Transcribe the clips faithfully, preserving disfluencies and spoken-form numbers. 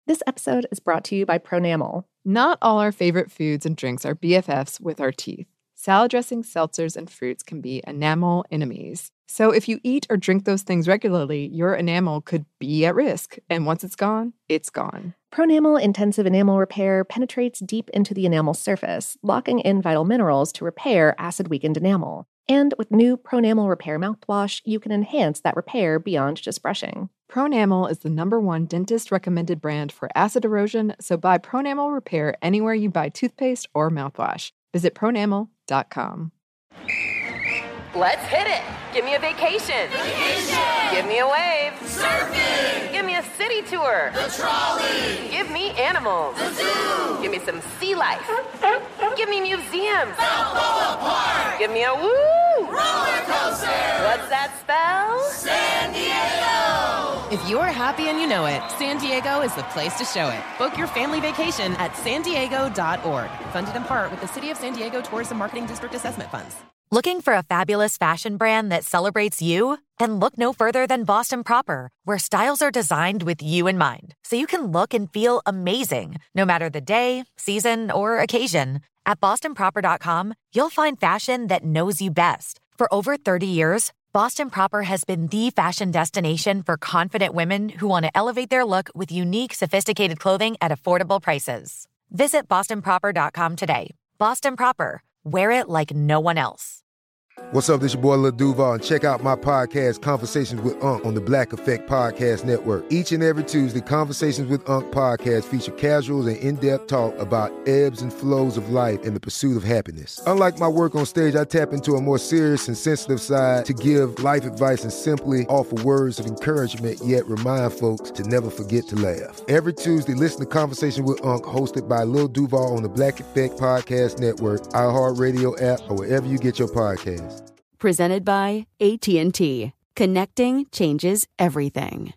This episode is brought to you by Pronamel. Not all our favorite foods and drinks are B F Fs with our teeth. Salad dressings, seltzers, and fruits can be enamel enemies. So if you eat or drink those things regularly, your enamel could be at risk. And once it's gone, it's gone. Pronamel Intensive Enamel Repair penetrates deep into the enamel surface, locking in vital minerals to repair acid-weakened enamel. And with new Pronamel Repair mouthwash, you can enhance that repair beyond just brushing. Pronamel is the number one dentist-recommended brand for acid erosion, so buy Pronamel Repair anywhere you buy toothpaste or mouthwash. Visit pronamel dot com. Let's hit it! Give me a vacation! Vacation! Give me a wave! Surfing! Give me a city tour! The trolley! Give me animals! The zoo! Give me some sea life! Give me museums! Balboa Park! Give me a woo! Roller coaster! What's that spell? San Diego! If you're happy and you know it, San Diego is the place to show it. Book your family vacation at san diego dot org. Funded in part with the City of San Diego Tourism Marketing District Assessment Funds. Looking for a fabulous fashion brand that celebrates you? Then look no further than Boston Proper, where styles are designed with you in mind, so you can look and feel amazing, no matter the day, season, or occasion. At boston proper dot com, you'll find fashion that knows you best. For over thirty years, Boston Proper has been the fashion destination for confident women who want to elevate their look with unique, sophisticated clothing at affordable prices. Visit boston proper dot com today. Boston Proper. Wear it like no one else. What's up, this your boy Lil Duval, and check out my podcast, Conversations with Unc, on the Black Effect Podcast Network. Each and every Tuesday, Conversations with Unc podcast feature casual and in-depth talk about ebbs and flows of life and the pursuit of happiness. Unlike my work on stage, I tap into a more serious and sensitive side to give life advice and simply offer words of encouragement, yet remind folks to never forget to laugh. Every Tuesday, listen to Conversation with Unc, hosted by Lil Duval on the Black Effect Podcast Network, iHeartRadio app, or wherever you get your podcasts. Presented by A T and T. Connecting changes everything.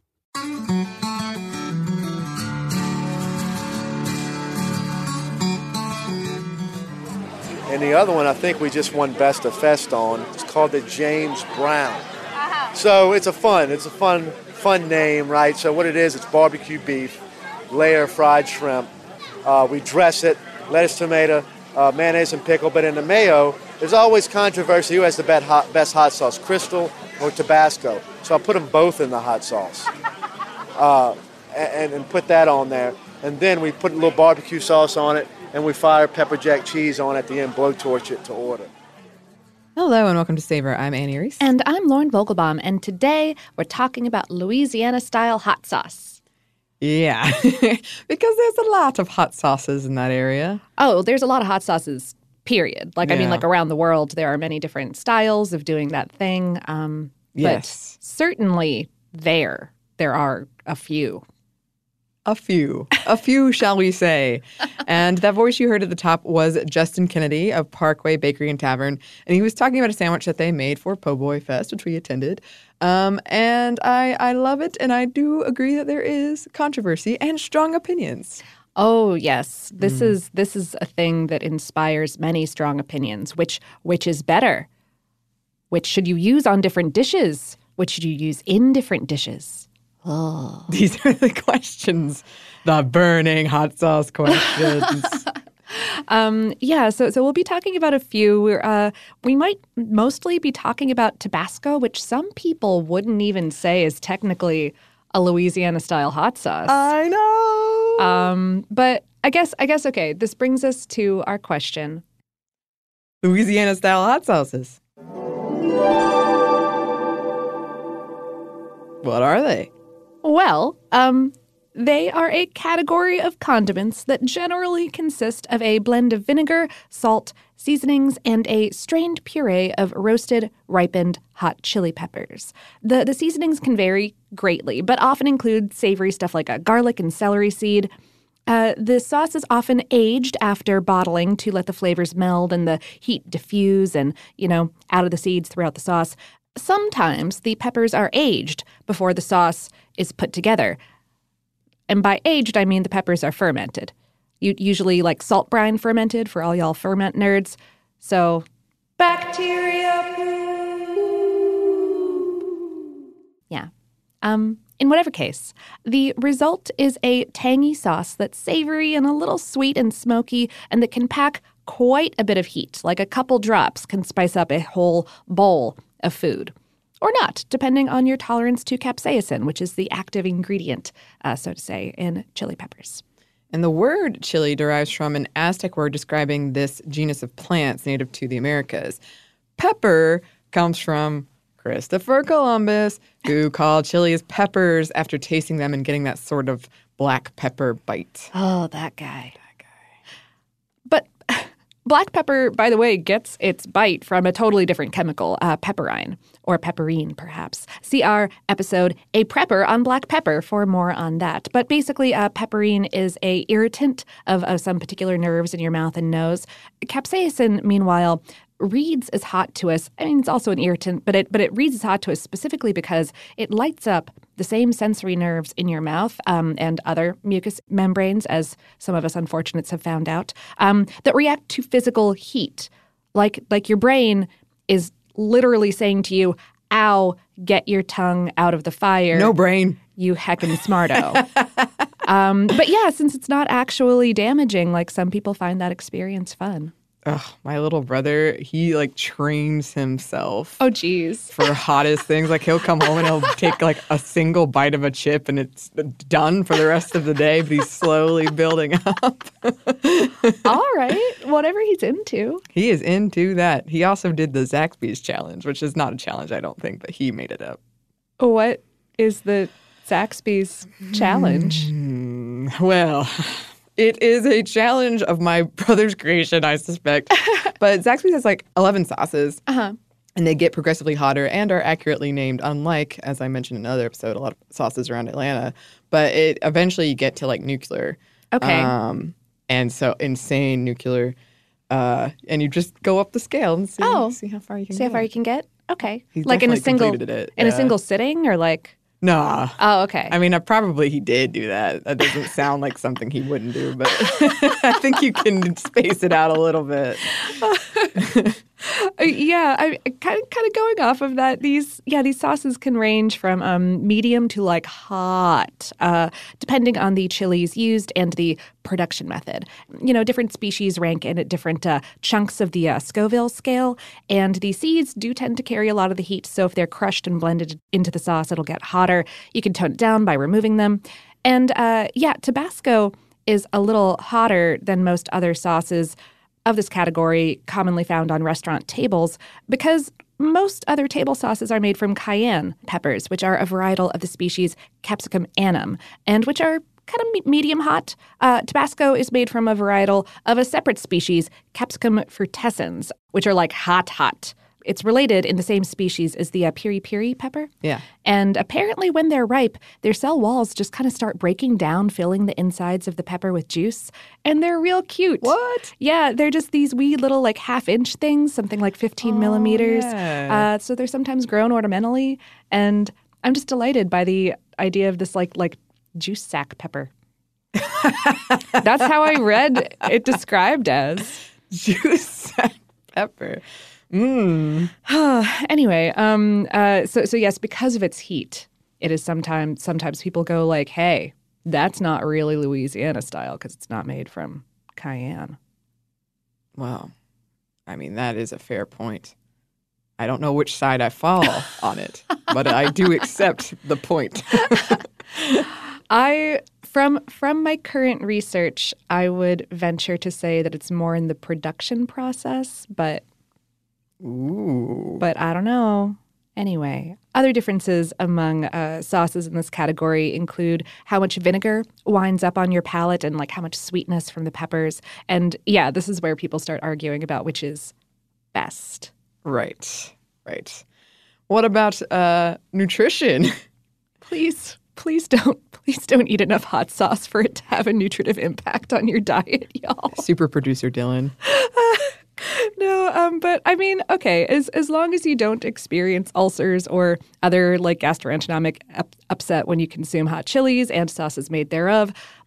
And the other one, I think we just won Best of Fest on. It's called the James Brown. Uh-huh. So it's a fun, it's a fun, fun name, right? So what it is, it's barbecue beef, layer fried shrimp. Uh, we dress it, lettuce, tomato, uh, mayonnaise, and pickle. But in the mayo, there's always controversy who has the best hot, best hot sauce, Crystal or Tabasco. So I put them both in the hot sauce uh, and, and put that on there. And then we put a little barbecue sauce on it, and we fire pepper jack cheese on at the end, blowtorch it to order. Hello and welcome to Savor. I'm Annie Reese. And I'm Lauren Vogelbaum, and today we're talking about Louisiana-style hot sauce. Yeah, because there's a lot of hot sauces in that area. Oh, there's a lot of hot sauces, period. Like, yeah. I mean, like around the world, there are many different styles of doing that thing. Um, yes. But certainly there, there are a few. A few. A few, shall we say. And that voice you heard at the top was Justin Kennedy of Parkway Bakery and Tavern. And he was talking about a sandwich that they made for Po' Boy Fest, which we attended. Um, and I, I love it, and I do agree that there is controversy and strong opinions. Oh, yes. This Mm. is this is a thing that inspires many strong opinions. Which which is better? Which should you use on different dishes? Which should you use in different dishes? Oh. These are the questions, the burning hot sauce questions. um, yeah, so so we'll be talking about a few. We're, uh, we might mostly be talking about Tabasco, which some people wouldn't even say is technically a Louisiana-style hot sauce. I know. Um, but I guess I guess okay. This brings us to our question: Louisiana-style hot sauces. What are they? Well, um, they are a category of condiments that generally consist of a blend of vinegar, salt, seasonings, and a strained puree of roasted, ripened, hot chili peppers. The the seasonings can vary greatly, but often include savory stuff like a garlic and celery seed. Uh, the sauce is often aged after bottling to let the flavors meld and the heat diffuse and, you know, out of the seeds throughout the sauce. Sometimes the peppers are aged before the sauce is put together. And by aged, I mean the peppers are fermented. You, usually like salt brine fermented for all y'all ferment nerds. So, bacteria poop. Yeah. Um, In whatever case, the result is a tangy sauce that's savory and a little sweet and smoky and that can pack quite a bit of heat. Like a couple drops can spice up a whole bowl of food. Or not, depending on your tolerance to capsaicin, which is the active ingredient, uh, so to say, in chili peppers. And the word chili derives from an Aztec word describing this genus of plants native to the Americas. Pepper comes from Christopher Columbus, who called chilies peppers after tasting them and getting that sort of black pepper bite. Oh, that guy. That guy. But black pepper, by the way, gets its bite from a totally different chemical, uh, pepperine, or pepperine, perhaps. See our episode, A Prepper on Black Pepper, for more on that. But basically, uh, pepperine is a irritant of, of some particular nerves in your mouth and nose. Capsaicin, meanwhile, reads as hot to us. I mean, it's also an irritant, but it but it reads as hot to us specifically because it lights up the same sensory nerves in your mouth um, and other mucous membranes, as some of us unfortunates have found out, um, that react to physical heat. Like like your brain is literally saying to you, ow, get your tongue out of the fire. No brain. You heckin' smarto. um, but yeah, since it's not actually damaging, like some people find that experience fun. Ugh, my little brother, he like trains himself. Oh, geez. For hottest things. Like he'll come home and he'll take like a single bite of a chip and it's done for the rest of the day, but he's slowly building up. All right. Whatever he's into. He is into that. He also did the Zaxby's challenge, which is not a challenge, I don't think, but he made it up. What is the Zaxby's challenge? Mm, well... It is a challenge of my brother's creation, I suspect. But Zaxby's has like eleven sauces. Uh-huh. And they get progressively hotter and are accurately named, unlike, as I mentioned in another episode, a lot of sauces around Atlanta. But it eventually you get to like nuclear. Okay. Um, and so insane nuclear. Uh, and you just go up the scale and see, oh. see how far you can see get. how far you can get? Okay. He's like in a single completed it. in yeah. a single sitting or like Nah. Oh, okay. I mean, uh, probably he did do that. That doesn't sound like something he wouldn't do, but I think you can space it out a little bit. yeah, I kind of kind of going off of that. These yeah, these sauces can range from um, medium to like hot, uh, depending on the chilies used and the production method. You know, different species rank in at different uh, chunks of the uh, Scoville scale, and the seeds do tend to carry a lot of the heat. So if they're crushed and blended into the sauce, it'll get hotter. You can tone it down by removing them. And uh, yeah, Tabasco is a little hotter than most other sauces of this category commonly found on restaurant tables because most other table sauces are made from cayenne peppers, which are a varietal of the species Capsicum annum, and which are kind of medium hot. Uh, Tabasco is made from a varietal of a separate species, Capsicum frutescens, which are like hot, hot. It's related in the same species as the uh, piri piri pepper. Yeah. And apparently when they're ripe, their cell walls just kind of start breaking down, filling the insides of the pepper with juice. And they're real cute. What? Yeah, they're just these wee little like half-inch things, something like fifteen oh, millimeters. Yeah. Uh, so they're sometimes grown ornamentally. And I'm just delighted by the idea of this like like juice sack pepper. That's how I read it described as. Juice sack pepper. Mm. Anyway, um, uh, so so yes, because of its heat, it is sometimes sometimes people go like, "Hey, that's not really Louisiana style because it's not made from cayenne." Well, I mean that is a fair point. I don't know which side I fall on it, but I do accept the point. I from from my current research, I would venture to say that it's more in the production process, but. Ooh. But I don't know. Anyway, other differences among uh, sauces in this category include how much vinegar winds up on your palate and like how much sweetness from the peppers. And yeah, this is where people start arguing about which is best. Right, right. What about uh, nutrition? Please, please don't, please don't eat enough hot sauce for it to have a nutritive impact on your diet, y'all. Super producer Dylan. No, um, but I mean, okay, as as long as you don't experience ulcers or other like gastroenteric up- upset when you consume hot chilies and sauces made thereof,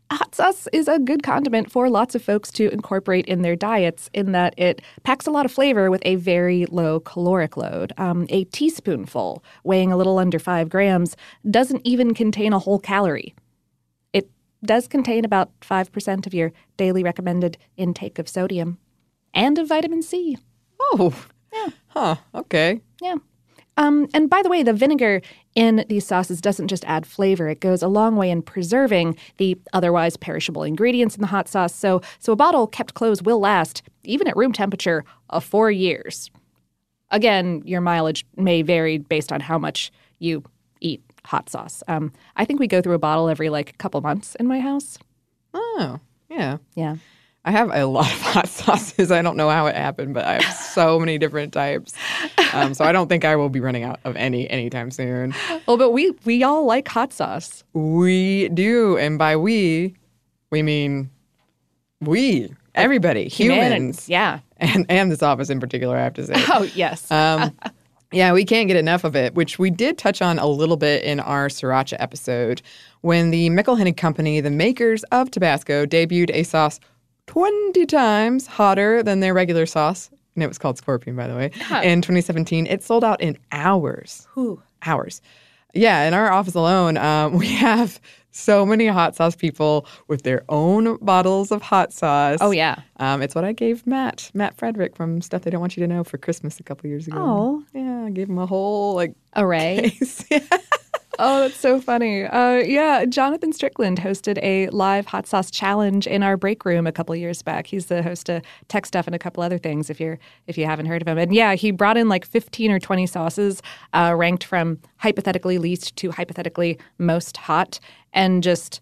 hot sauce is a good condiment for lots of folks to incorporate in their diets in that it packs a lot of flavor with a very low caloric load. Um, a teaspoonful, weighing a little under five grams, doesn't even contain a whole calorie. It does contain about five percent of your daily recommended intake of sodium and of vitamin C. Oh. Yeah. Huh. Okay. Yeah. Um, and by the way, the vinegar in these sauces doesn't just add flavor. It goes a long way in preserving the otherwise perishable ingredients in the hot sauce. So, so a bottle kept closed will last, even at room temperature, of four years. Again, your mileage may vary based on how much you eat hot sauce. Um, I think we go through a bottle every, like, couple months in my house. Oh, yeah. Yeah. I have a lot of hot sauces. I don't know how it happened, but I have so many different types. Um, so I don't think I will be running out of any anytime soon. Well, but we we all like hot sauce. We do. And by we, we mean we, everybody, Humanity, humans. yeah. And, and this office in particular, I have to say. Oh, yes. Um, yeah, we can't get enough of it, which we did touch on a little bit in our Sriracha episode when the McIlhenny Company, the makers of Tabasco, debuted a sauce twenty times hotter than their regular sauce. And it was called Scorpion, by the way. Huh. In twenty seventeen, it sold out in hours. Whew. Hours. Yeah, in our office alone, um, we have so many hot sauce people with their own bottles of hot sauce. Oh, yeah. Um, it's what I gave Matt, Matt Frederick from Stuff They Don't Want You to Know for Christmas a couple years ago. Oh. Yeah, I gave him a whole, like, array. case. Yeah. Oh, that's so funny. Uh, yeah, Jonathan Strickland hosted a live hot sauce challenge in our break room a couple years back. He's the host of Tech Stuff and a couple other things if you're if you haven't heard of him. And yeah, he brought in like fifteen or twenty sauces uh, ranked from hypothetically least to hypothetically most hot and just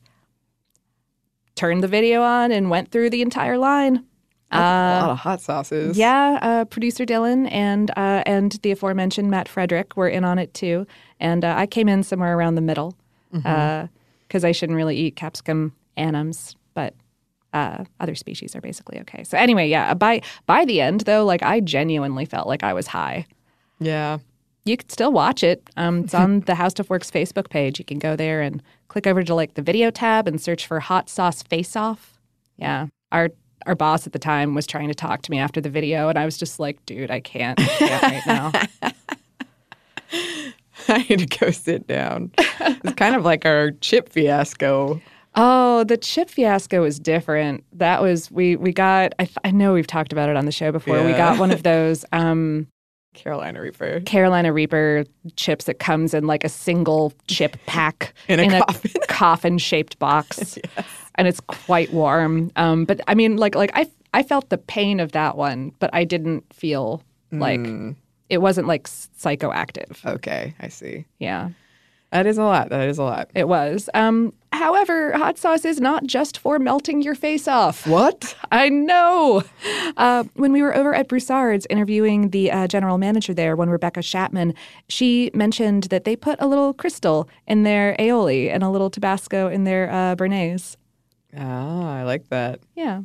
turned the video on and went through the entire line. That's Uh, a lot of hot sauces. Yeah, uh, producer Dylan and uh, and the aforementioned Matt Frederick were in on it too. And uh, I came in somewhere around the middle because Mm-hmm. uh, I shouldn't really eat capsicum anims, but uh, other species are basically okay. So anyway, yeah, by by the end though, like I genuinely felt like I was high. Yeah. You could still watch it. Um, it's on the How Stuff Works Facebook page. You can go there and click over to like the video tab and search for Hot Sauce Face Off. Yeah, our Our boss at the time was trying to talk to me after the video, and I was just like, dude, I can't, I can't right now. I need to go sit down. It's kind of like our chip fiasco. Oh, the chip fiasco was different. That was, we we got, I, I know we've talked about it on the show before. We Yeah. got one of those um, Carolina Reaper. Carolina Reaper chips that comes in like a single chip pack In a coffin. coffin-shaped box. Yes. And it's quite warm. Um, but I mean, like, like I, I felt the pain of that one, but I didn't feel like Mm. it wasn't like psychoactive. Okay, I see. Yeah, That is a lot. That is a lot. it was. Um, however, hot sauce is not just for melting your face off. What? I know. Uh, when we were over at Broussard's interviewing the uh, general manager there, one Rebecca Chapman, she mentioned that they put a little crystal in their aioli and a little Tabasco in their uh, Bernays. Ah, I like that. Yeah.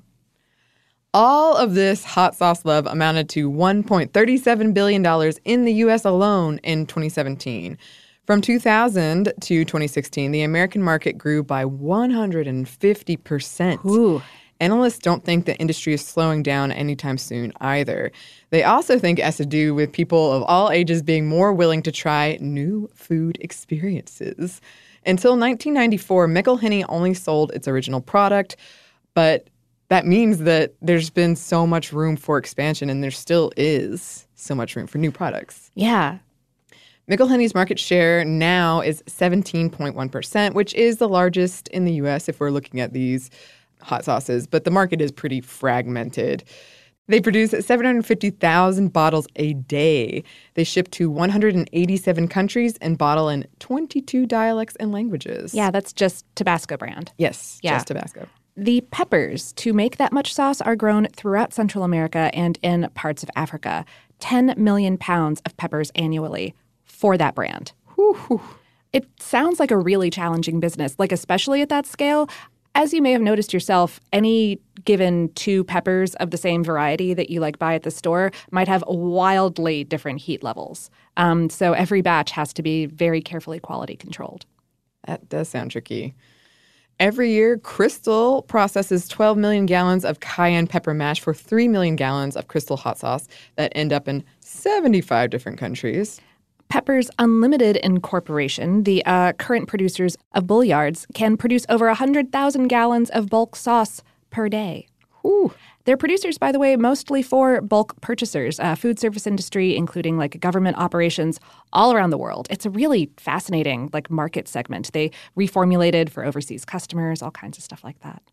All of this hot sauce love amounted to one point three seven billion dollars in the U S alone in twenty seventeen. From two thousand to twenty sixteen, the American market grew by one hundred fifty percent. Ooh. Analysts don't think the industry is slowing down anytime soon either. They also think it has to do with people of all ages being more willing to try new food experiences. Until nineteen ninety-four, McIlhenny only sold its original product, but that means that there's been so much room for expansion, and there still is so much room for new products. Yeah. McIlhenny's market share now is seventeen point one percent, which is the largest in the U S if we're looking at these hot sauces, but the market is pretty fragmented. They produce seven hundred fifty thousand bottles a day. They ship to one hundred eighty-seven countries and bottle in twenty-two dialects and languages. Yeah, that's just Tabasco brand. Yes, Yeah. just Tabasco. The peppers to make that much sauce are grown throughout Central America and in parts of Africa. ten million pounds of peppers annually for that brand. Whew. It sounds like a really challenging business, like especially at that scale. As you may have noticed yourself, any given two peppers of the same variety that you like buy at the store might have wildly different heat levels. Um, so every batch has to be very carefully quality controlled. That does sound tricky. Every year, Crystal processes twelve million gallons of cayenne pepper mash for three million gallons of Crystal hot sauce that end up in seventy-five different countries. Peppers Unlimited Incorporation, the uh, current producers of Bulliards, can produce over one hundred thousand gallons of bulk sauce per day. Ooh. They're producers, by the way, mostly for bulk purchasers, uh, food service industry, including like government operations all around the world. It's a really fascinating like market segment. They reformulated for overseas customers, all kinds of stuff like that.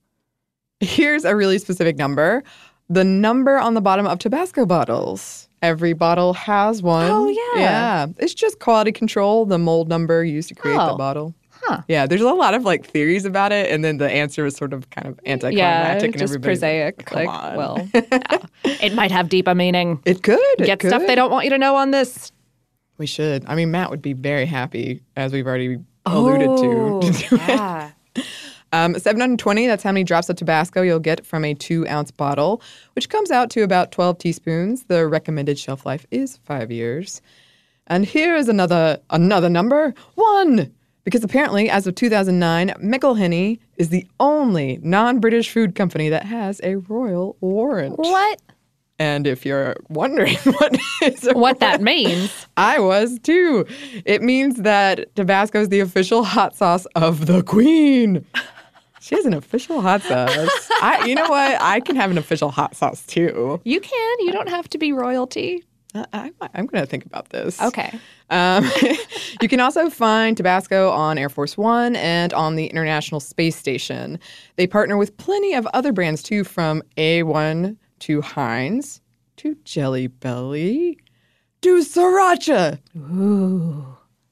Here's a really specific number. The number on the bottom of Tabasco bottles. Every bottle has one. Oh, yeah. Yeah. It's just quality control, the mold number used to create Oh. the bottle. Huh. Yeah, there's a lot of like theories about it, and then the answer is sort of kind of anticlimactic. Yeah, and just everybody's prosaic. Like, Come like, on. well, yeah. It might have deeper meaning. It could. It Get could. stuff they don't want you to know on this. We should. I mean, Matt would be very happy, as we've already alluded Oh, to. to do it. yeah. Um, seven hundred twenty, that's how many drops of Tabasco you'll get from a two-ounce bottle, which comes out to about twelve teaspoons. The recommended shelf life is five years. And here is another another number, one. Because apparently, as of two thousand nine, McIlhenny is the only non-British food company that has a royal warrant. What? And if you're wondering what is a What that warrant, means. I was too. It means that Tabasco is the official hot sauce of the Queen. She has an official hot sauce. I, you know what? I can have an official hot sauce too. You can. You don't have to be royalty. I, I, I'm going to think about this. Okay. Um, you can also find Tabasco on Air Force One and on the International Space Station. They partner with plenty of other brands too, from A one to Heinz to Jelly Belly to Sriracha. Ooh.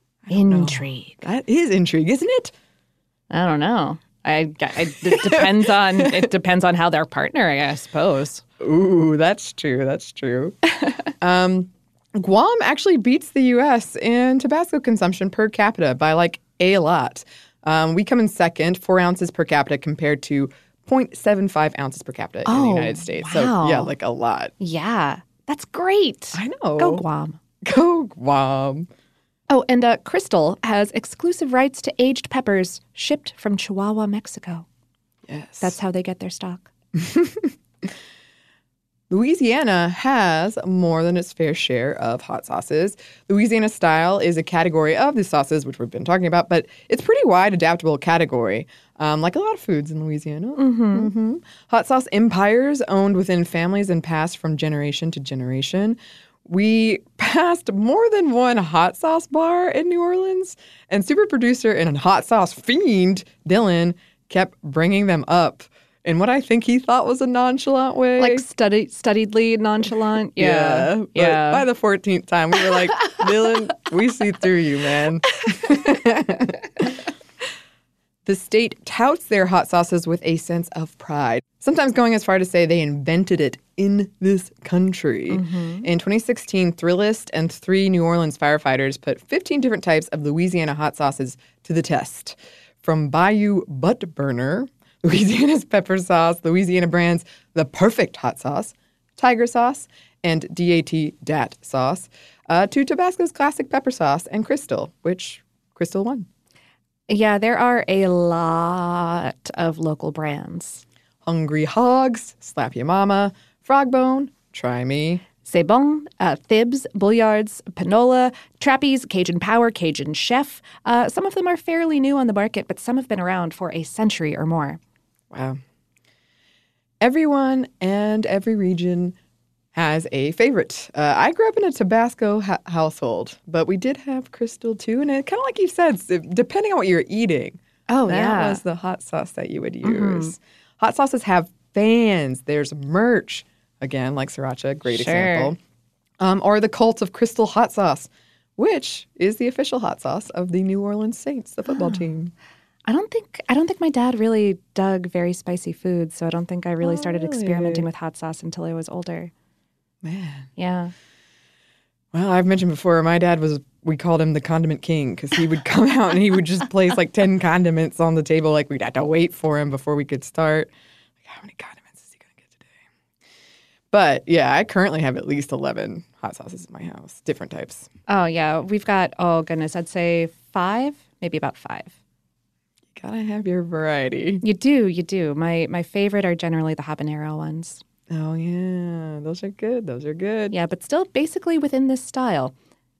Intrigue. That is intrigue, isn't it? I don't know. I, I it depends on it depends on how they're partnering, I suppose. Ooh, that's true. That's true. um, Guam actually beats the U S in Tabasco consumption per capita by like a lot. Um, we come in second, four ounces per capita compared to zero point seven five ounces per capita in the Oh, United States. wow. So yeah, like a lot. Yeah. That's great. I know. Go Guam. Go Guam. Oh, and uh, Crystal has exclusive rights to aged peppers shipped from Chihuahua, Mexico. Yes. That's how they get their stock. Louisiana has more than its fair share of hot sauces. Louisiana style is a category of the sauces, which we've been talking about, but it's pretty wide, adaptable category, um, like a lot of foods in Louisiana. Mm-hmm. Mm-hmm. Hot sauce empires owned within families and passed from generation to generation. We passed more than one hot sauce bar in New Orleans, and super producer and hot sauce fiend, Dylan, kept bringing them up in what I think he thought was a nonchalant way. Like study, studiedly nonchalant. Yeah. But Yeah. by the fourteenth time, we were like, Dylan, we see through you, man. The state touts their hot sauces with a sense of pride, sometimes going as far to say they invented it in this country. Mm-hmm. In twenty sixteen, Thrillist and three New Orleans firefighters put fifteen different types of Louisiana hot sauces to the test. From Bayou Butt Burner, Louisiana's pepper sauce, Louisiana brands The Perfect Hot Sauce, Tiger Sauce, and D A T D A T sauce, uh, to Tabasco's classic pepper sauce and Crystal, which Crystal won. Yeah, there are a lot of local brands. Hungry Hogs, Slap Ya Mama, Frogbone, Try Me. C'est Bon, uh, Thibs, Bulliards, Panola, Trappies, Cajun Power, Cajun Chef. Uh, some of them are fairly new on the market, but some have been around for a century or more. Wow. Everyone and every region has a favorite. Uh, I grew up in a Tabasco ha- household, but we did have Crystal too. And it kind of like you said, depending on what you're eating, Oh, that yeah. was the hot sauce that you would use. Mm-hmm. Hot sauces have fans. There's merch. Again, like Sriracha, great Sure. example. Um, or the cult of Crystal hot sauce, which is the official hot sauce of the New Orleans Saints, the football team. I don't think I don't think my dad really dug very spicy foods, so I don't think I really Oh, started really? experimenting with hot sauce until I was older. Man. Yeah. Well, I've mentioned before, my dad was, we called him the condiment king because he would come out and he would just place like ten condiments on the table. Like we'd have to wait for him before we could start. Like, how many condiments is he going to get today? But yeah, I currently have at least eleven hot sauces in my house, different types. Oh, yeah. We've got, oh, goodness, I'd say five, maybe about five. Gotta have your variety. You do, you do. My my favorite are generally the habanero ones. Oh, yeah. Those are good. Those are good. Yeah, but still basically within this style.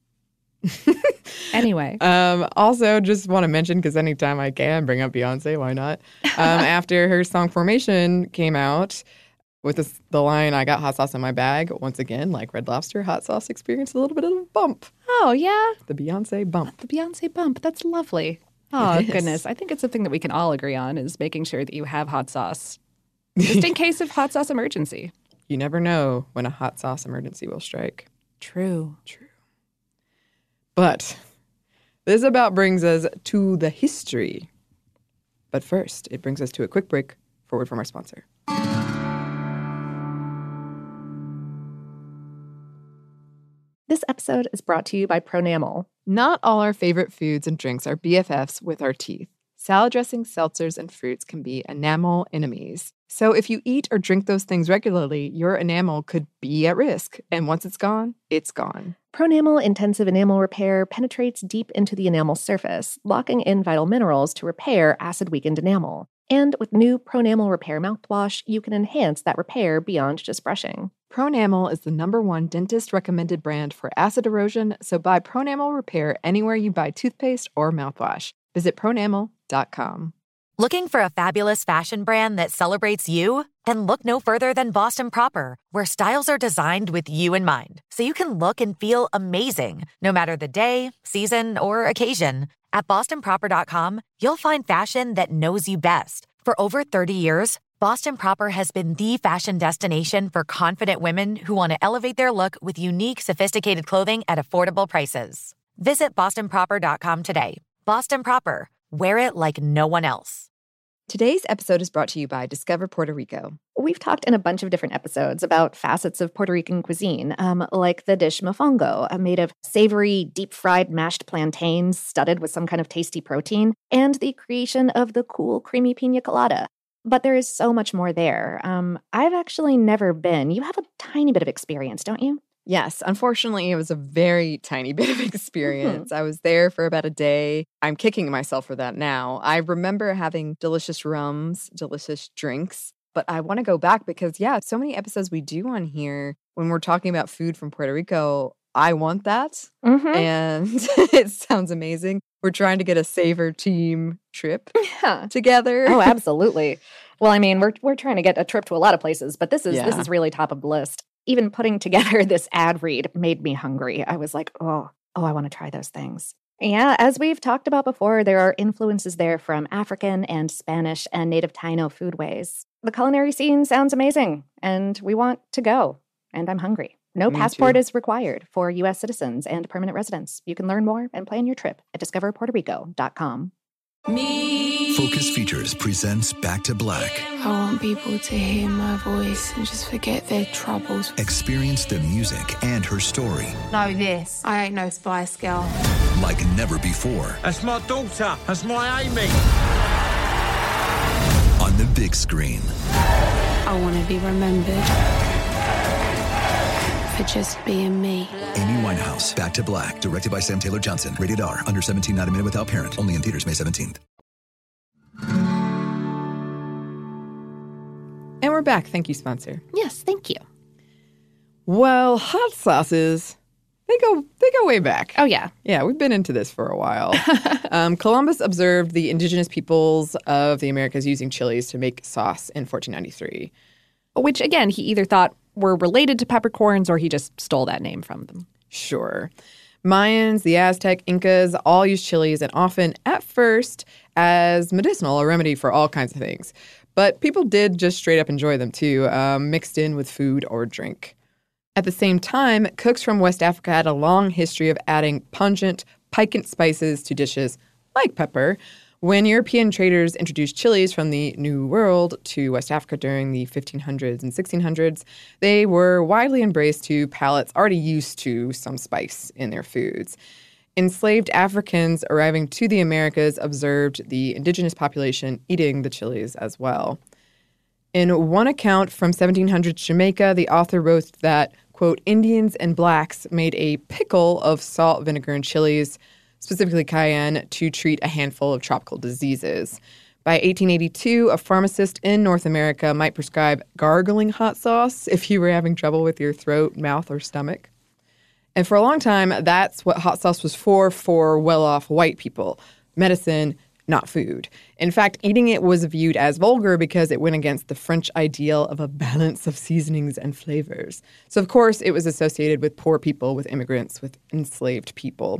Anyway. Um, also, just want to mention, because anytime I can bring up Beyonce, why not? Um, after her song Formation came out with this, the line, I got hot sauce in my bag, once again, like Red Lobster, hot sauce experienced a little bit of a bump. Oh, yeah? The Beyonce bump. The Beyonce bump. That's lovely. Oh, It is. goodness. I think it's something that we can all agree on is making sure that you have hot sauce. Just in case of hot sauce emergency. You never know when a hot sauce emergency will strike. True. True. But this about brings us to the history. But first, it brings us to a quick break for a word from our sponsor. This episode is brought to you by Pronamel. Not all our favorite foods and drinks are B F Fs with our teeth. Salad dressings, seltzers, and fruits can be enamel enemies. So if you eat or drink those things regularly, your enamel could be at risk. And once it's gone, it's gone. Pronamel Intensive Enamel Repair penetrates deep into the enamel surface, locking in vital minerals to repair acid-weakened enamel. And with new Pronamel Repair mouthwash, you can enhance that repair beyond just brushing. Pronamel is the number one dentist-recommended brand for acid erosion, so buy Pronamel Repair anywhere you buy toothpaste or mouthwash. Visit pronamel dot com. Looking for a fabulous fashion brand that celebrates you? Then look no further than Boston Proper, where styles are designed with you in mind, so you can look and feel amazing, no matter the day, season, or occasion. At boston proper dot com, you'll find fashion that knows you best. For over thirty years, Boston Proper has been the fashion destination for confident women who want to elevate their look with unique, sophisticated clothing at affordable prices. Visit boston proper dot com today. Boston Proper. Wear it like no one else. Today's episode is brought to you by Discover Puerto Rico. We've talked in a bunch of different episodes about facets of Puerto Rican cuisine, um, like the dish mofongo, uh, made of savory, deep-fried mashed plantains studded with some kind of tasty protein, and the creation of the cool, creamy pina colada. But there is so much more there. Um, I've actually never been. You have a tiny bit of experience, don't you? Yes, unfortunately, it was a very tiny bit of experience. Mm-hmm. I was there for about a day. I'm kicking myself for that now. I remember having delicious rums, delicious drinks, but I want to go back because, yeah, so many episodes we do on here when we're talking about food from Puerto Rico, I want that. Mm-hmm. And it sounds amazing. We're trying to get a Savor team trip yeah. together. Oh, absolutely. Well, I mean, we're we're trying to get a trip to a lot of places, but this is yeah. this is really top of the list. Even putting together this ad read made me hungry. I was like, oh, oh, I want to try those things. Yeah, as we've talked about before, there are influences there from African and Spanish and native Taino foodways. The culinary scene sounds amazing, and we want to go, and I'm hungry. No me passport too. Is required for U S citizens and permanent residents. You can learn more and plan your trip at discover puerto rico dot com. Me. Focus Features presents Back to Black. I want people to hear my voice and just forget their troubles. Experience the music and her story. Know this. I ain't no Spice Girl. Like never before. That's my daughter. That's my Amy. On the big screen. I want to be remembered for just being me. Amy Winehouse, Back to Black, directed by Sam Taylor Johnson. Rated R, under seventeen, not a minute without parent. Only in theaters May seventeenth. And we're back. Thank you, sponsor. Yes, thank you. Well, hot sauces, they go they go way back. Oh, yeah. Yeah, we've been into this for a while. um, Columbus observed the indigenous peoples of the Americas using chilies to make sauce in fourteen ninety-three. Which, again, he either thought were related to peppercorns or he just stole that name from them. Sure. Mayans, the Aztec, Incas all used chilies and often, at first, as medicinal, a remedy for all kinds of things. But people did just straight up enjoy them too, um, mixed in with food or drink. At the same time, cooks from West Africa had a long history of adding pungent, piquant spices to dishes like pepper. When European traders introduced chilies from the New World to West Africa during the fifteen hundreds and sixteen hundreds, they were widely embraced to palates already used to some spice in their foods. Enslaved Africans arriving to the Americas observed the indigenous population eating the chilies as well. In one account from seventeen hundreds Jamaica, the author wrote that, quote, Indians and blacks made a pickle of salt, vinegar, and chilies. specifically cayenne, to treat a handful of tropical diseases. By eighteen eighty-two, a pharmacist in North America might prescribe gargling hot sauce if you were having trouble with your throat, mouth, or stomach. And for a long time, that's what hot sauce was for, for well-off white people. Medicine, not food. In fact, eating it was viewed as vulgar because it went against the French ideal of a balance of seasonings and flavors. So, of course, it was associated with poor people, with immigrants, with enslaved people.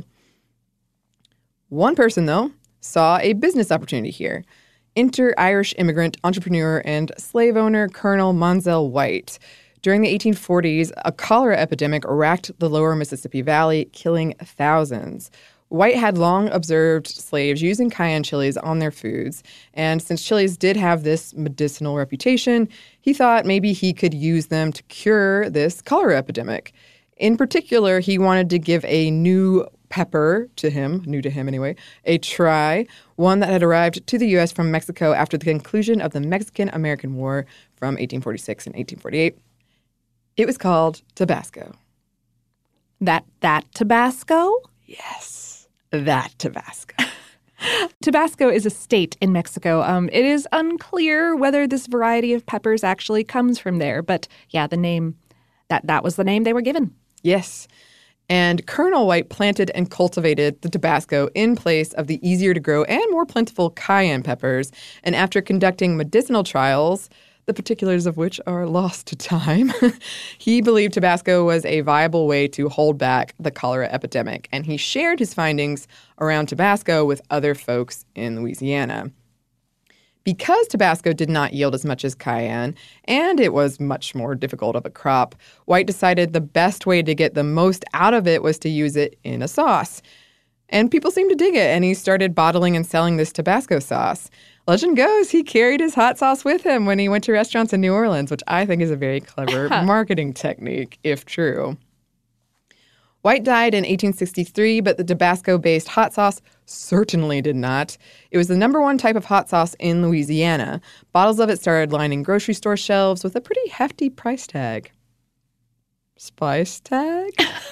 One person, though, saw a business opportunity here. Enter Irish immigrant, entrepreneur, and slave owner Colonel Monzel White. During the eighteen forties, a cholera epidemic racked the lower Mississippi Valley, killing thousands. White had long observed slaves using cayenne chilies on their foods, and since chilies did have this medicinal reputation, he thought maybe he could use them to cure this cholera epidemic. In particular, he wanted to give a new pepper to him, new to him anyway, a try, one that had arrived to the U S from Mexico after the conclusion of the Mexican-American War from eighteen forty-six and eighteen forty-eight. It was called Tabasco. That that Tabasco? Yes, that Tabasco. Tabasco is a state in Mexico. Um, it is unclear whether this variety of peppers actually comes from there, but yeah, the name, that that was the name they were given. Yes. And Colonel White planted and cultivated the Tabasco in place of the easier-to-grow and more plentiful cayenne peppers. And after conducting medicinal trials, the particulars of which are lost to time, he believed Tabasco was a viable way to hold back the cholera epidemic. And he shared his findings around Tabasco with other folks in Louisiana. Because Tabasco did not yield as much as cayenne, and it was much more difficult of a crop, White decided the best way to get the most out of it was to use it in a sauce. And people seemed to dig it, and he started bottling and selling this Tabasco sauce. Legend goes he carried his hot sauce with him when he went to restaurants in New Orleans, which I think is a very clever marketing technique, if true. White died in eighteen sixty-three, but the Tabasco-based hot sauce certainly did not. It was the number one type of hot sauce in Louisiana. Bottles of it started lining grocery store shelves with a pretty hefty price tag. Spice tag?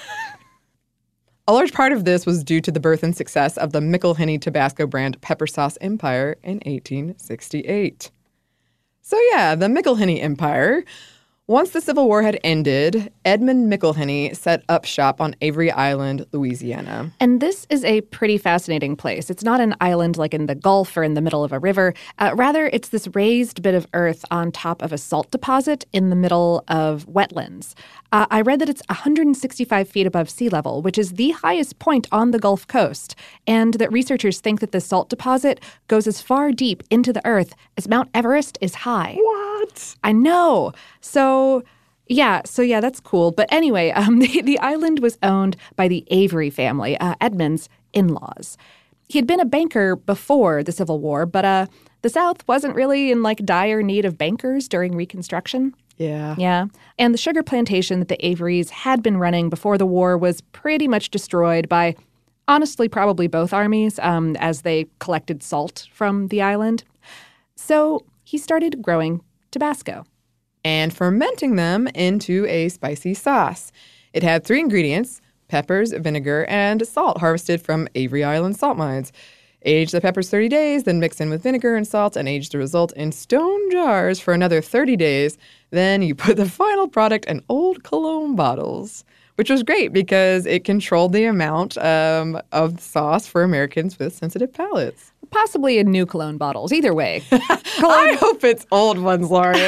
A large part of this was due to the birth and success of the McIlhenny Tabasco brand pepper sauce empire in eighteen sixty-eight. So yeah, the McIlhenny Empire. Once the Civil War had ended, Edmund McIlhenny set up shop on Avery Island, Louisiana. And this is a pretty fascinating place. It's not an island like in the Gulf or in the middle of a river. Uh, rather, it's this raised bit of earth on top of a salt deposit in the middle of wetlands. Uh, I read that it's one hundred sixty-five feet above sea level, which is the highest point on the Gulf Coast, and that researchers think that the salt deposit goes as far deep into the earth as Mount Everest is high. What? I know. So, yeah, so yeah, that's cool. But anyway, um, the, the island was owned by the Avery family, uh, Edmund's in-laws. He had been a banker before the Civil War, but uh, the South wasn't really in, like, dire need of bankers during Reconstruction. Yeah. Yeah. And the sugar plantation that the Averys had been running before the war was pretty much destroyed by, honestly, probably both armies um, as they collected salt from the island. So he started growing Tabasco. And fermenting them into a spicy sauce. It had three ingredients: peppers, vinegar, and salt harvested from Avery Island salt mines. Age the peppers thirty days, then mix in with vinegar and salt and age the result in stone jars for another thirty days. Then you put the final product in old cologne bottles, which was great because it controlled the amount um, of sauce for Americans with sensitive palates. Possibly in new cologne bottles. Either way. I hope it's old ones, Lauren.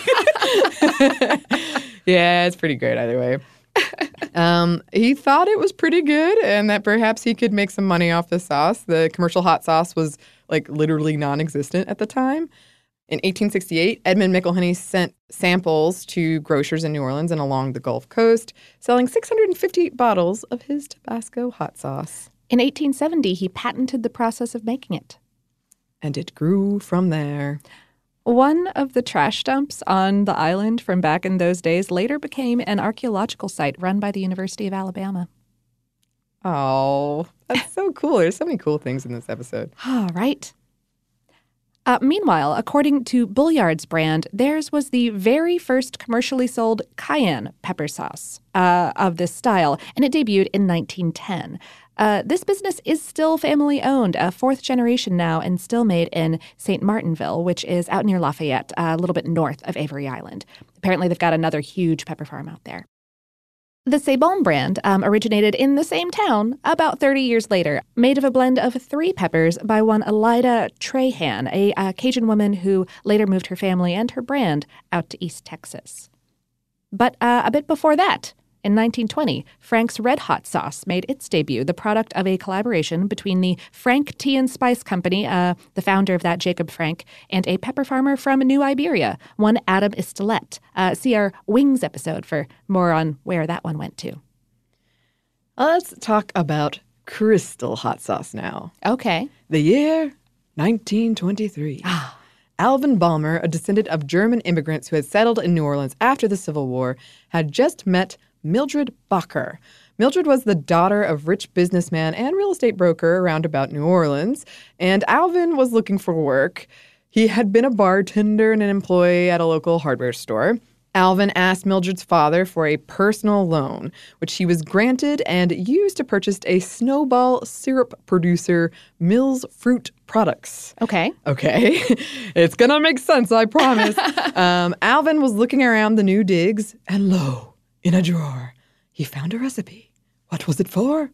Yeah, it's pretty great either way. Um, he thought it was pretty good and that perhaps he could make some money off the sauce. The commercial hot sauce was like literally non-existent at the time. In eighteen sixty-eight, Edmund McIlhenny sent samples to grocers in New Orleans and along the Gulf Coast, selling six hundred fifty bottles of his Tabasco hot sauce. In eighteen seventy, he patented the process of making it. And it grew from there. One of the trash dumps on the island from back in those days later became an archaeological site run by the University of Alabama. Oh, that's so cool. There's so many cool things in this episode. All right. Uh, meanwhile, according to Bulliard's brand, theirs was the very first commercially sold cayenne pepper sauce uh, of this style, and it debuted in nineteen ten. Uh, this business is still family-owned, a fourth generation now, and still made in Saint Martinville, which is out near Lafayette, a little bit north of Avery Island. Apparently, they've got another huge pepper farm out there. The C'est Bon brand um, originated in the same town about thirty years later, made of a blend of three peppers by one Elida Trahan, a, a Cajun woman who later moved her family and her brand out to East Texas. But uh, a bit before that, in nineteen twenty, Frank's Red Hot Sauce made its debut, the product of a collaboration between the Frank Tea and Spice Company, uh, the founder of that, Jacob Frank, and a pepper farmer from New Iberia, one Adam Istolet. Uh, see our Wings episode for more on where that one went to. Let's talk about Crystal hot sauce now. Okay. The year nineteen twenty-three. Ah. Alvin Ballmer, a descendant of German immigrants who had settled in New Orleans after the Civil War, had just met Mildred Bacher. Mildred was the daughter of rich businessman and real estate broker around about New Orleans, and Alvin was looking for work. He had been a bartender and an employee at a local hardware store. Alvin asked Mildred's father for a personal loan, which he was granted and used to purchase a snowball syrup producer, Mills Fruit Products. Okay. Okay. It's gonna make sense, I promise. um, Alvin was looking around the new digs, and lo, in a drawer, he found a recipe. What was it for?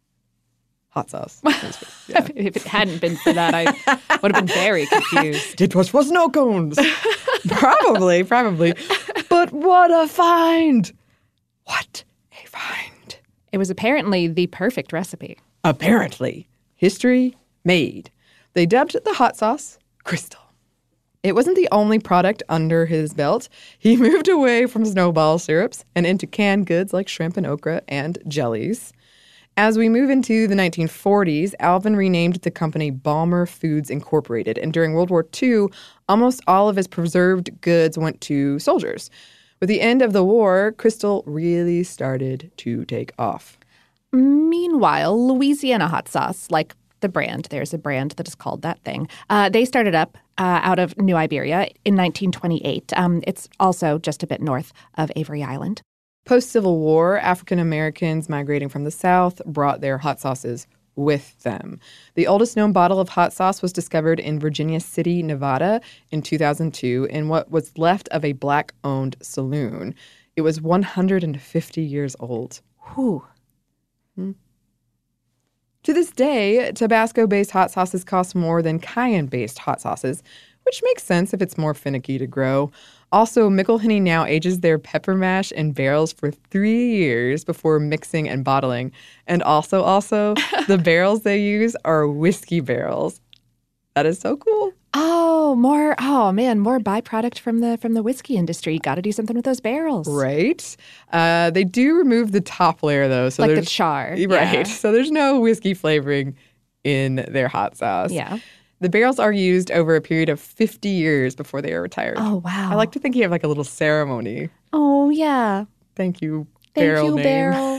Hot sauce. Yeah. If it hadn't been for that, I would have been very confused. It was for snow cones. Probably, probably. But what a find! What a find. It was apparently the perfect recipe. Apparently. History made. They dubbed the hot sauce Crystal. It wasn't the only product under his belt. He moved away from snowball syrups and into canned goods like shrimp and okra and jellies. As we move into the nineteen forties, Alvin renamed the company Ballmer Foods Incorporated, and during World War Two, almost all of his preserved goods went to soldiers. With the end of the war, Crystal really started to take off. Meanwhile, Louisiana hot sauce, like the brand, there's a brand that is called that thing, uh, they started up uh, out of New Iberia in nineteen twenty-eight. Um, it's also just a bit north of Avery Island. Post-Civil War, African Americans migrating from the South brought their hot sauces with them. The oldest known bottle of hot sauce was discovered in Virginia City, Nevada in two thousand two in what was left of a black-owned saloon. It was one hundred fifty years old. Whew. Hmm. To this day, Tabasco-based hot sauces cost more than cayenne-based hot sauces, which makes sense if it's more finicky to grow. Also, McIlhenny now ages their pepper mash in barrels for three years before mixing and bottling. And also, also, the barrels they use are whiskey barrels. That is so cool. Oh, more, oh man, more byproduct from the from the whiskey industry. Got to do something with those barrels. Right. Uh, they do remove the top layer, though. So like the char. Right. Yeah. So there's no whiskey flavoring in their hot sauce. Yeah. The barrels are used over a period of fifty years before they are retired. Oh, wow. I like to think you have like a little ceremony. Oh, yeah. Thank you, Thank barrel you, name. barrel.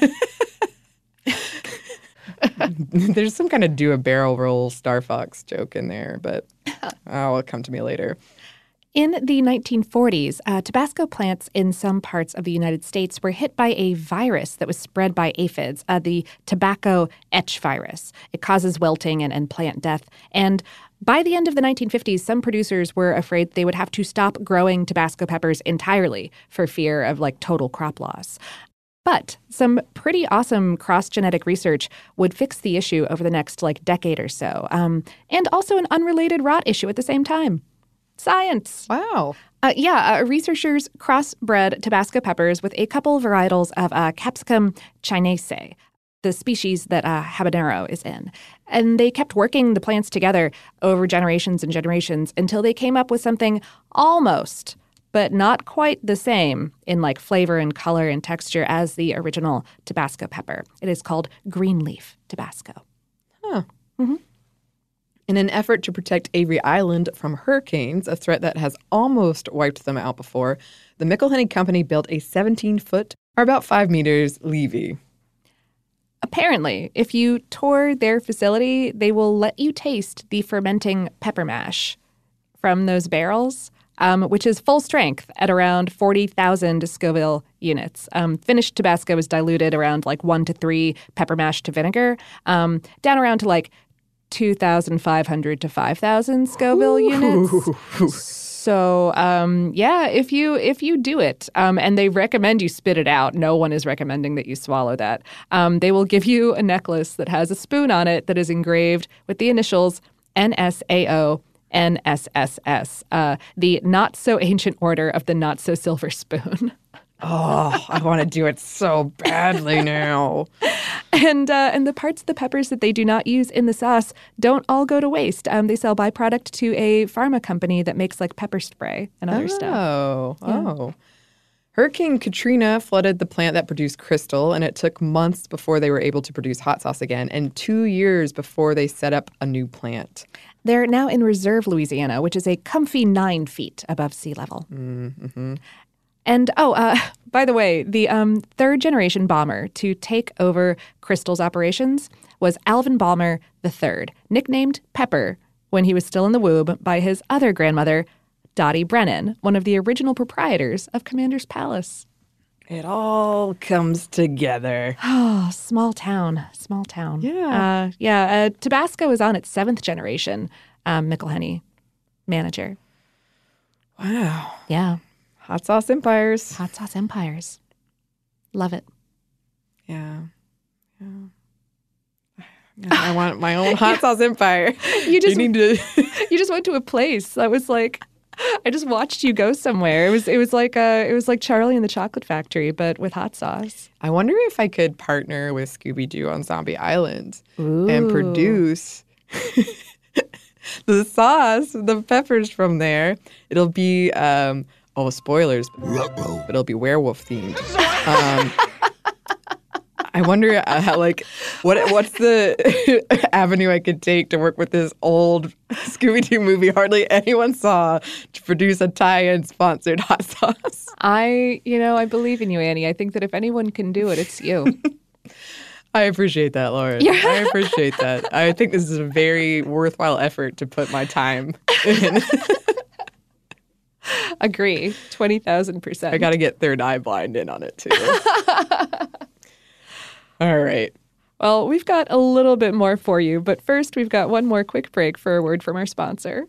There's some kind of do a barrel roll Star Fox joke in there, but oh, it'll come to me later. In the nineteen forties, uh, Tabasco plants in some parts of the United States were hit by a virus that was spread by aphids, uh, the tobacco etch virus. It causes wilting and, and plant death. And by the end of the nineteen fifties, some producers were afraid they would have to stop growing Tabasco peppers entirely for fear of like total crop loss. But some pretty awesome cross-genetic research would fix the issue over the next like decade or so. Um, and also an unrelated rot issue at the same time. Science. Wow. Uh, yeah, uh, researchers crossbred Tabasco peppers with a couple varietals of uh, Capsicum chinense, the species that uh, habanero is in. And they kept working the plants together over generations and generations until they came up with something almost, but not quite the same in like flavor and color and texture as the original Tabasco pepper. It is called greenleaf Tabasco. Huh. Mm-hmm. In an effort to protect Avery Island from hurricanes, a threat that has almost wiped them out before, the McIlhenny Company built a seventeen-foot, or about five meters, levee. Apparently, if you tour their facility, they will let you taste the fermenting pepper mash from those barrels. um, which is full strength at around forty thousand Scoville units. Um, finished Tabasco is diluted around like one to three pepper mash to vinegar, um, down around to like two thousand five hundred to five thousand Scoville units. So, um, yeah, if you if you do it, um, and they recommend you spit it out, no one is recommending that you swallow that. Um, they will give you a necklace that has a spoon on it that is engraved with the initials N S A O N S S S, uh, the not-so-ancient order of the not-so-silver spoon. Oh, I want to do it so badly now. And uh, and the parts of the peppers that they do not use in the sauce don't all go to waste. Um, they sell byproduct to a pharma company that makes like pepper spray and other oh, stuff. Oh, Yeah. oh. Hurricane Katrina flooded the plant that produced Crystal, and it took months before they were able to produce hot sauce again, and two years before they set up a new plant. They're now in Reserve, Louisiana, which is a comfy nine feet above sea level. Mm-hmm. And, oh, uh, by the way, the um, third-generation bomber to take over Crystal's operations was Alvin Balmer the third, nicknamed Pepper when he was still in the womb by his other grandmother, Dottie Brennan, one of the original proprietors of Commander's Palace. It all comes together. Oh, small town, small town. Yeah. Uh, yeah, uh, Tabasco is on its seventh generation um, McElhenney manager. Wow. Yeah. Hot sauce empires. Hot sauce empires. Love it. Yeah. Yeah. Yeah, I want my own hot sauce empire. You just you need to. you just went to a place that was like, I just watched you go somewhere. It was it was like uh it was like Charlie and the Chocolate Factory, but with hot sauce. I wonder if I could partner with Scooby-Doo on Zombie Island Ooh. and produce the sauce, the peppers from there. It'll be um oh spoilers, but it'll be werewolf themed. Um, I wonder uh, how, like, what what's the avenue I could take to work with this old Scooby-Doo movie hardly anyone saw to produce a tie-in sponsored hot sauce? I, you know, I believe in you, Annie. I think that if anyone can do it, it's you. I appreciate that, Lauren. Yeah. I appreciate that. I think this is a very worthwhile effort to put my time in. Agree. twenty thousand percent. I got to get Third Eye Blind in on it, too. All right. Well, we've got a little bit more for you, but first we've got one more quick break for a word from our sponsor.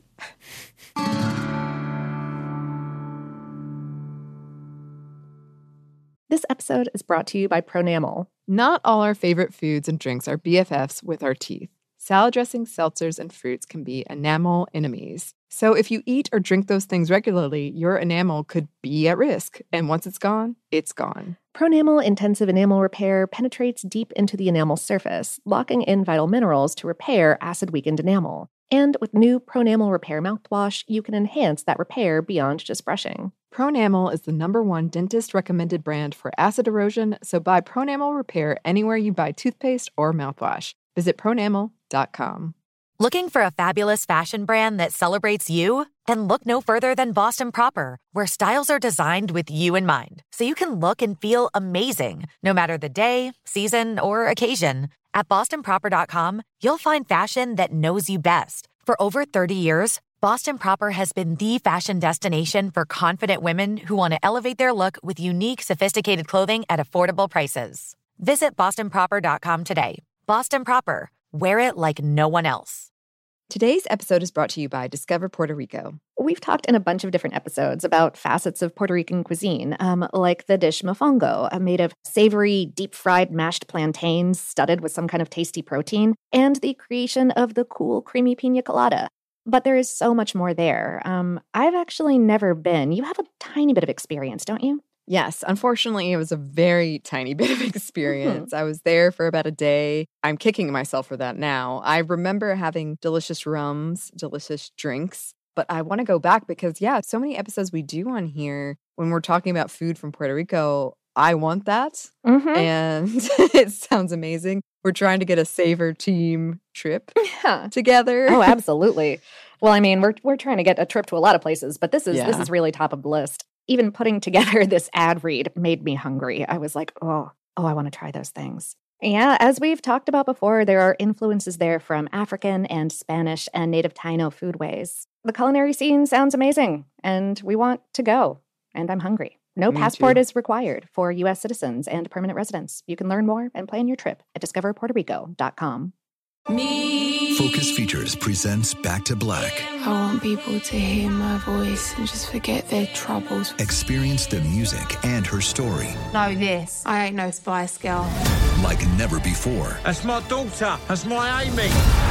This episode is brought to you by Pronamel. Not all our favorite foods and drinks are B F Fs with our teeth. Salad dressings, seltzers, and fruits can be enamel enemies. So if you eat or drink those things regularly, your enamel could be at risk. And once it's gone, it's gone. Pronamel Intensive Enamel Repair penetrates deep into the enamel surface, locking in vital minerals to repair acid-weakened enamel. And with new Pronamel Repair mouthwash, you can enhance that repair beyond just brushing. Pronamel is the number one dentist-recommended brand for acid erosion, so buy Pronamel Repair anywhere you buy toothpaste or mouthwash. Visit pronamel dot com. Looking for a fabulous fashion brand that celebrates you? Then look no further than Boston Proper, where styles are designed with you in mind, so you can look and feel amazing, no matter the day, season, or occasion. At boston proper dot com, you'll find fashion that knows you best. For over thirty years, Boston Proper has been the fashion destination for confident women who want to elevate their look with unique, sophisticated clothing at affordable prices. Visit boston proper dot com today. Boston Proper. Wear it like no one else. Today's episode is brought to you by Discover Puerto Rico. We've talked in a bunch of different episodes about facets of Puerto Rican cuisine, um, like the dish mofongo, uh, made of savory, deep-fried mashed plantains studded with some kind of tasty protein, and the creation of the cool, creamy pina colada. But there is so much more there. Um, I've actually never been. You have a tiny bit of experience, don't you? Yes, unfortunately, it was a very tiny bit of experience. Mm-hmm. I was there for about a day. I'm kicking myself for that now. I remember having delicious rums, delicious drinks, but I want to go back because, yeah, so many episodes we do on here when we're talking about food from Puerto Rico, I want that. Mm-hmm. And it sounds amazing. We're trying to get a Savor team trip yeah. together. Oh, absolutely. Well, I mean, we're we're trying to get a trip to a lot of places, but this is yeah. this is really top of the list. Even putting together this ad read made me hungry. I was like, oh, oh, I want to try those things. Yeah, as we've talked about before, there are influences there from African and Spanish and native Taino foodways. The culinary scene sounds amazing, and we want to go, and I'm hungry. No Me passport too. is required for U S citizens and permanent residents. You can learn more and plan your trip at discover puerto rico dot com. Me. Focus Features presents Back to Black. I want people to hear my voice and just forget their troubles. Experience the music and her story Know this. I ain't no Spice Girl. like never before That's my daughter. That's my Amy.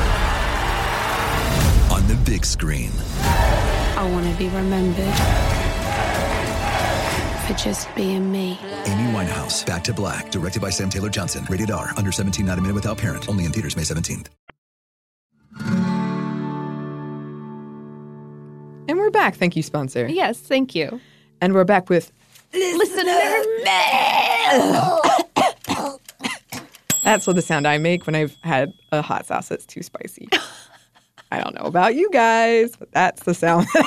on the big screen. I want to be remembered for just being me. Amy Winehouse, Back to Black, directed by Sam Taylor Johnson. Rated R, under seventeen, not a minute without parent. Only in theaters May seventeenth. And we're back. Thank you, sponsor. Yes, thank you. And we're back with Listener That's what the sound I make when I've had a hot sauce that's too spicy. I don't know about you guys, but that's the sound that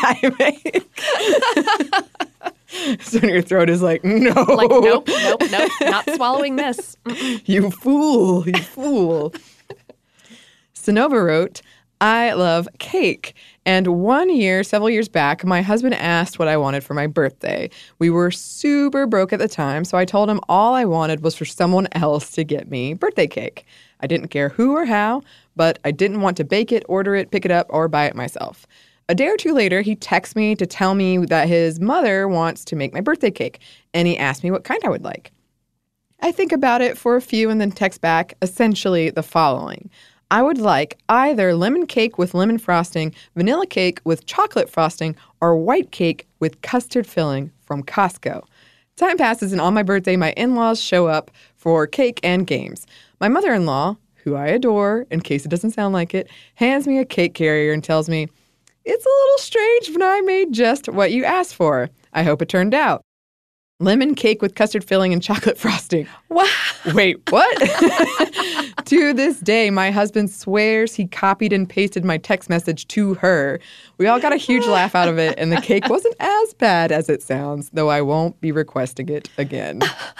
I make. So your throat is like, no. Like, nope, nope, nope, not swallowing this. Mm-mm. You fool, you fool. Sonova wrote, I love cake. And one year, several years back, my husband asked what I wanted for my birthday. We were super broke at the time, so I told him all I wanted was for someone else to get me birthday cake. I didn't care who or how, but I didn't want to bake it, order it, pick it up, or buy it myself. A day or two later, he texts me to tell me that his mother wants to make my birthday cake, and he asked me what kind I would like. I think about it for a few and then text back essentially the following. I would like either lemon cake with lemon frosting, vanilla cake with chocolate frosting, or white cake with custard filling from Costco. Time passes, and on my birthday, my in-laws show up for cake and games. My mother-in-law, who I adore, in case it doesn't sound like it, hands me a cake carrier and tells me, it's a little strange, but I made just what you asked for. I hope it turned out. Lemon cake with custard filling and chocolate frosting. Wow. Wait, what? To this day, my husband swears he copied and pasted my text message to her. We all got a huge laugh out of it, and the cake wasn't as bad as it sounds, though I won't be requesting it again.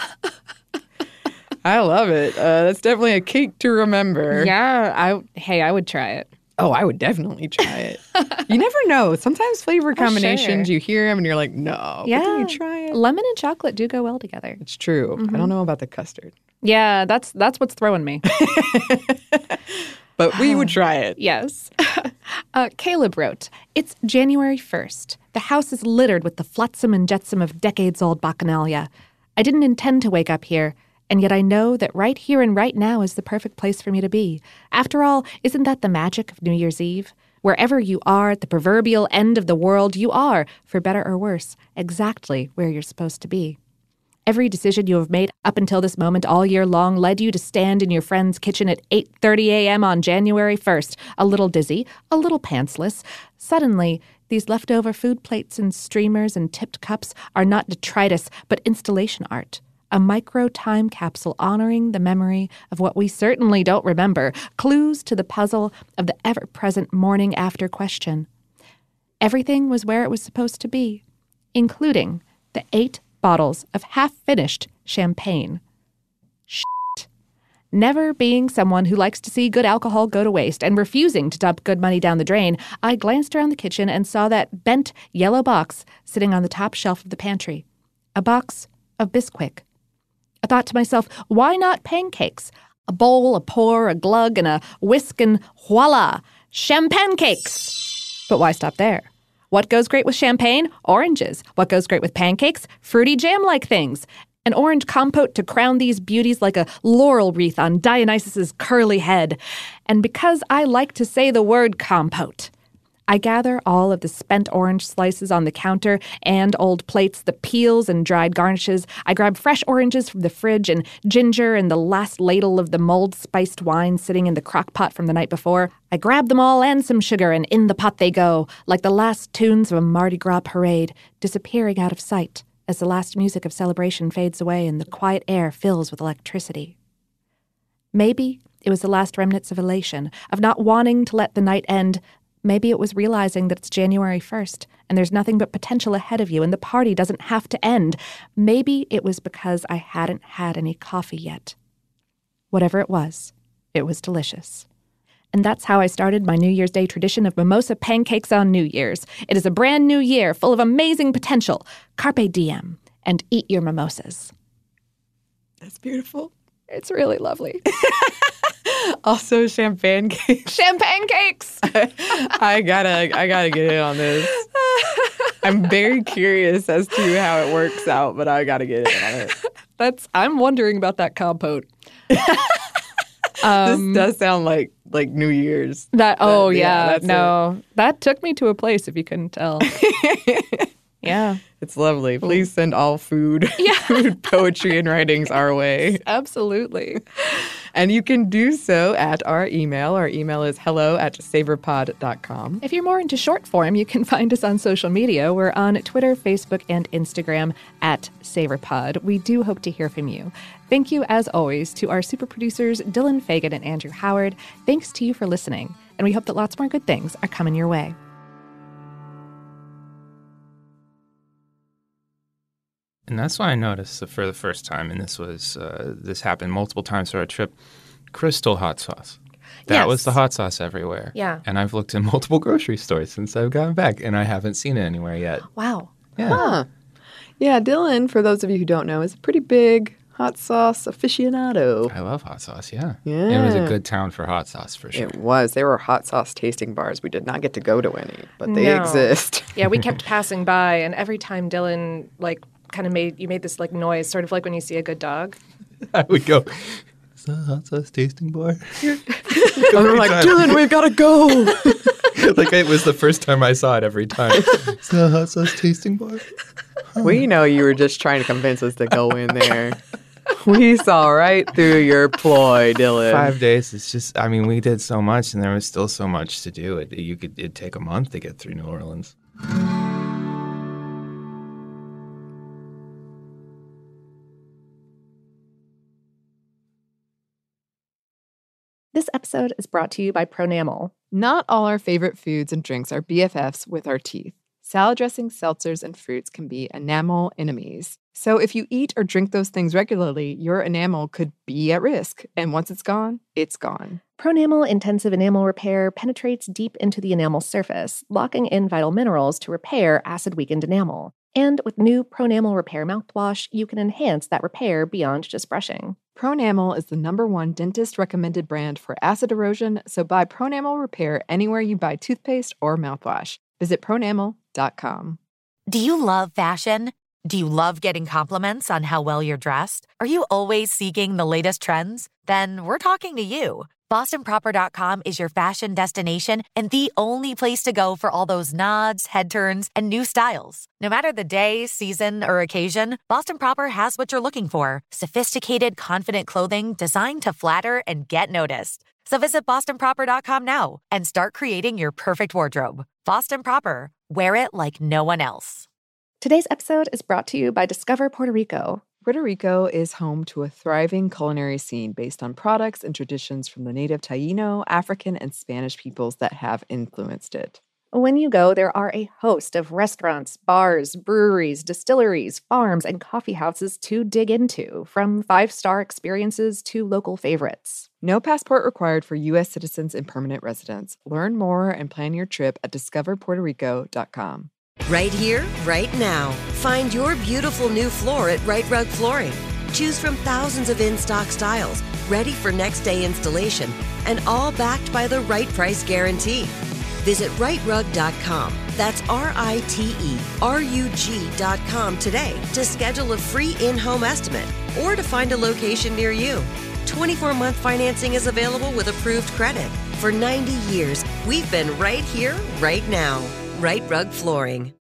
I love it. Uh, that's definitely a cake to remember. Yeah, I hey, I would try it. Oh, I would definitely try it. You never know. Sometimes flavor combinations, sure. you hear them and you're like, no. Yeah. But then you try it. Lemon and chocolate do go well together. It's true. I don't know about the custard. Yeah, that's that's what's throwing me. But we would try it. Yes. uh, Caleb wrote, it's January first. The house is littered with the flotsam and jetsam of decades-old bacchanalia. I didn't intend to wake up here, and yet I know that right here and right now is the perfect place for me to be. After all, isn't that the magic of New Year's Eve? Wherever you are at the proverbial end of the world, you are, for better or worse, exactly where you're supposed to be. Every decision you have made up until this moment all year long led you to stand in your friend's kitchen at eight thirty a.m. on January first, a little dizzy, a little pantsless. Suddenly, these leftover food plates and streamers and tipped cups are not detritus, but installation art. A micro-time capsule honoring the memory of what we certainly don't remember, clues to the puzzle of the ever-present morning after question. Everything was where it was supposed to be, including the eight bottles of half-finished champagne. Shit. Never being someone who likes to see good alcohol go to waste and refusing to dump good money down the drain, I glanced around the kitchen and saw that bent yellow box sitting on the top shelf of the pantry. A box of Bisquick. I thought to myself, why not pancakes? A bowl, a pour, a glug, and a whisk, and voila, champagne cakes. But why stop there? What goes great with champagne? Oranges. What goes great with pancakes? Fruity jam-like things. An orange compote to crown these beauties like a laurel wreath on Dionysus's curly head. And because I like to say the word compote, I gather all of the spent orange slices on the counter and old plates, the peels and dried garnishes. I grab fresh oranges from the fridge and ginger and the last ladle of the mold-spiced wine sitting in the crock pot from the night before. I grab them all and some sugar, and in the pot they go, like the last tunes of a Mardi Gras parade, disappearing out of sight as the last music of celebration fades away and the quiet air fills with electricity. Maybe it was the last remnants of elation, of not wanting to let the night end. Maybe it was realizing that it's January first and there's nothing but potential ahead of you and the party doesn't have to end. Maybe it was because I hadn't had any coffee yet. Whatever it was, it was delicious. And that's how I started my New Year's Day tradition of mimosa pancakes on New Year's. It is a brand new year full of amazing potential. Carpe diem, and eat your mimosas. That's beautiful. It's really lovely. Also, champagne cakes. Champagne cakes. I gotta, I gotta get in on this. I'm very curious as to how it works out, but I gotta get in on it. That's. I'm wondering about that compote. Um, this does sound like like New Year's. That oh but, yeah, yeah no, it. that took me to a place if you couldn't tell. Yeah, it's lovely. Please send all food, yeah. food poetry and writings our way. Absolutely. And you can do so at our email. Our email is hello at savorpod dot com. If you're more into short form, you can find us on social media. We're on Twitter, Facebook, and Instagram at SavorPod. We do hope to hear from you. Thank you, as always, to our super producers, Dylan Fagan and Andrew Howard. Thanks to you for listening, and we hope that lots more good things are coming your way. And that's why I noticed for the first time, and this was uh, this happened multiple times through our trip, Crystal hot sauce. That yes. was the hot sauce everywhere. Yeah. And I've looked in multiple grocery stores since I've gotten back, and I haven't seen it anywhere yet. Wow. Yeah. Huh. Yeah, Dylan, for those of you who don't know, is a pretty big hot sauce aficionado. I love hot sauce, yeah. Yeah. It was a good town for hot sauce, for sure. It was. There were hot sauce tasting bars. We did not get to go to any, but they No. exist. Yeah, we kept passing by, and every time Dylan, like, kind of made, you made this, like, noise, sort of like when you see a good dog. I would go, is that a hot sauce tasting bar? And we're like, Dylan, we've got to go. Like, it was the first time I saw it every time. Is that a hot sauce tasting bar? Huh. We know you were just trying to convince us to go in there. We saw right through your ploy, Dylan. Five days, it's just, I mean, we did so much, and there was still so much to do. It, you could, it'd take a month to get through New Orleans. This episode is brought to you by Pronamel. Not all our favorite foods and drinks are B F Fs with our teeth. Salad dressings, seltzers, and fruits can be enamel enemies. So if you eat or drink those things regularly, your enamel could be at risk. And once it's gone, it's gone. Pronamel Intensive Enamel Repair penetrates deep into the enamel surface, locking in vital minerals to repair acid-weakened enamel. And with new Pronamel Repair mouthwash, you can enhance that repair beyond just brushing. Pronamel is the number one dentist-recommended brand for acid erosion, so buy Pronamel Repair anywhere you buy toothpaste or mouthwash. Visit pronamel dot com. Do you love fashion? Do you love getting compliments on how well you're dressed? Are you always seeking the latest trends? Then we're talking to you. Boston Proper dot com is your fashion destination and the only place to go for all those nods, head turns, and new styles. No matter the day, season, or occasion, Boston Proper has what you're looking for. Sophisticated, confident clothing designed to flatter and get noticed. So visit Boston Proper dot com now and start creating your perfect wardrobe. Boston Proper. Wear it like no one else. Today's episode is brought to you by Discover Puerto Rico. Puerto Rico is home to a thriving culinary scene based on products and traditions from the native Taíno, African, and Spanish peoples that have influenced it. When you go, there are a host of restaurants, bars, breweries, distilleries, farms, and coffee houses to dig into, from five-star experiences to local favorites. No passport required for U S citizens and permanent residents. Learn more and plan your trip at discover puerto rico dot com. Right here, right now. Find your beautiful new floor at Right Rug Flooring. Choose from thousands of in-stock styles, ready for next day installation, and all backed by the right price guarantee. Visit right rug dot com. That's R I T E R U G dot com today to schedule a free in-home estimate or to find a location near you. twenty-four month financing is available with approved credit. For ninety years, we've been right here, right now. Right Rug Flooring.